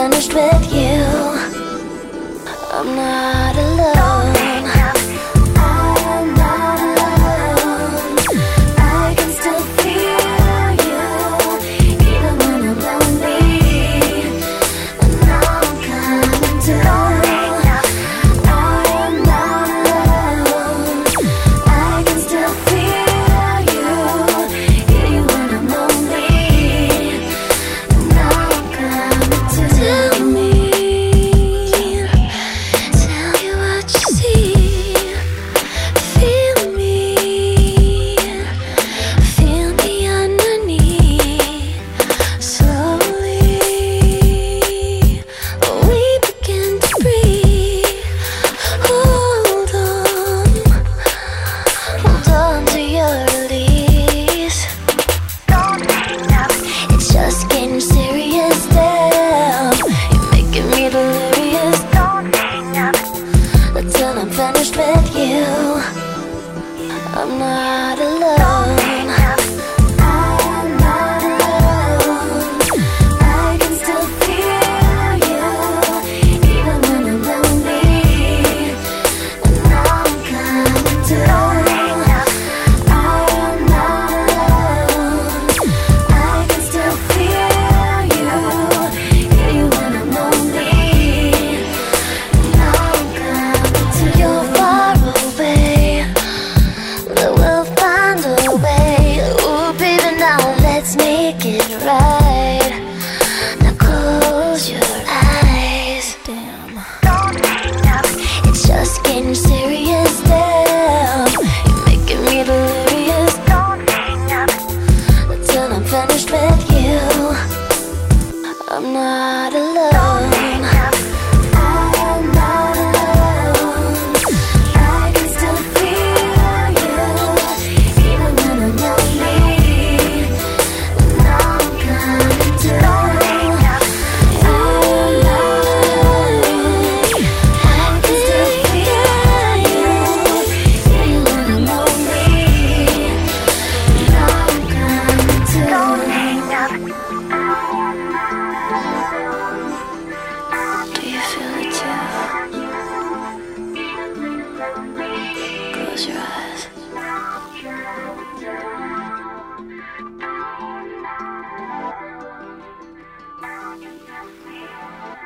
finished with you, I'm not alone. I'm not alone. I can still feel you, even when I'm lonely. And now I'm coming to. I'm not alone. I can still feel you, hear you when I'm lonely. And now I'm coming to. Tell me, tell you what you see. Feel me underneath. Slowly, we begin to breathe. Hold on to your release. It's just getting serious now. You're making me delirious. Until I'm finished with you, I'm not alone. I'm not alone. I can still feel you, even when I'm lonely. And now I'm coming to. I'm not alone. I can still feel you, hear you when I'm lonely. And now I'm coming to. You're far away, but we'll find a way. Ooh, baby, now let's make it right. Now close your eyes. Damn, it's just getting serious now. You're making me delirious. Until I'm finished with you, I'm not alone. I'm not alone. I can still feel you, even when I'm lonely. And now I'm coming to. I'm not alone. I can still feel you, hear you when I'm lonely. And now I'm coming to. Do you feel it too? Close your eyes.